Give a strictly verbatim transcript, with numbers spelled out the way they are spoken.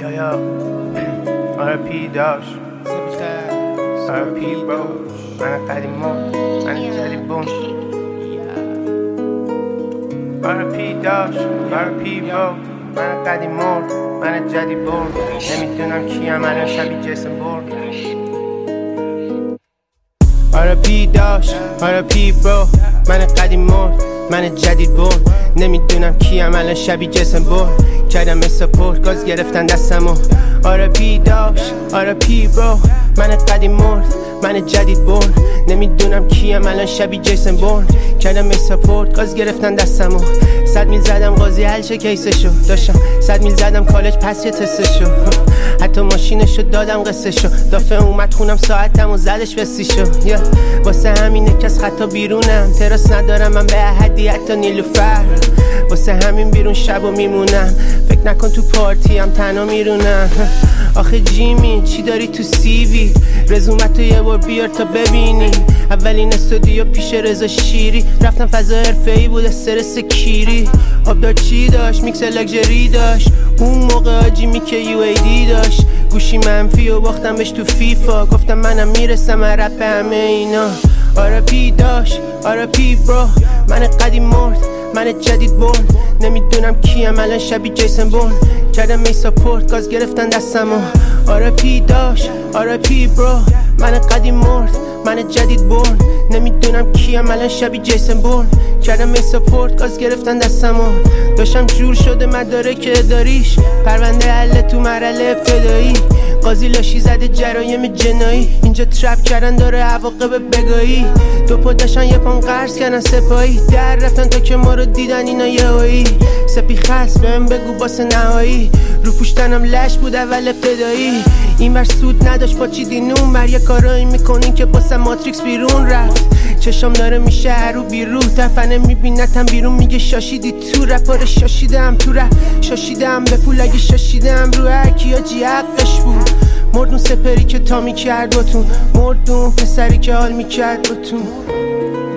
Yo, yo, R P داش R P bro من قدیمون من جدیدون R P داش R P bro من قدیمون من جدیدون نمیدونم کیم الان شبیه جیسن بورن R P داش R P bro من قدیمون من جدید بورن نمیدونم کیم الان شبیه جیسن بورن کردم سپورت گاز گرفتن دستمو آر پی داشت آر پی برو من قدیم مرد من جدید بورن نمیدونم کیم الان شبیه جیسن بورن کردم سپورت گاز گرفتن دستمو صد میل زدم قاضی حل شه کیسشو داشتم صد میل زدم کالج پس یه تستشو حتی ماشینشو دادم قصهشو دافعه اومد خونم ساعتم و زدش بسیشو yeah. واسه همینه کس خطا بیرونم تراس ندارم من به احدی حتی نیلوفر واسه همین بیرون شبو میمونم فکر نکن تو پارتی هم تنها میرونم آخه جیمی چی داری تو سیوی رزومتو یه بار بیار تا ببینی اولین استودیو پیش رضا شیری رفتم فضا حرفه‌ای بود استرس کیری آبدار چی داشت میکس لگژری داشت اون موقع آجیمی که یو ای دی داشت گوشی منفی و باختم بهش تو فیفا گفتم منم میرسم رپ همه اینا آر پی داشت آر پی برو من قدیم مرد من جدید بورن نمیدونم کیم الان شبیه جیسن بورن کردم می سپورت گاز گرفتن دستمو آر پی داش آر پی برو من قدیم مرد من جدید بورن نمیدونم کیم الان شبیه جیسن بورن کردم می سپورت گاز گرفتن دستمو داشتم جور شده مدارک اداریش پرونده حل تو مرحله ابتدایی قاضی لاشی زده جرایم جنایی اینجا ترپ کردن داره عواقب بگایی دو پا داشتن یه پام قرض کردن سپایی در رفتن تا که ما رو دیدن اینا یهویی سپی خست بهم بگو باسه نهایی رو پوشتنم لش بود اول ابتدایی این بر سود نداشت با چی دینون بر یه کارایی میکنین که باسه ماتریکس بیرون رفت چشم داره میشه هرو بیرو تفنه میبینتم بیرون میگه شاشیدی تو رپاره شاشیدم تو رپ شاشیدم به پول اگه شاشیدم رو هرکی آجی حقش بود مردون سپری که تا میکرد باتون مردون پسری که حال میکرد باتون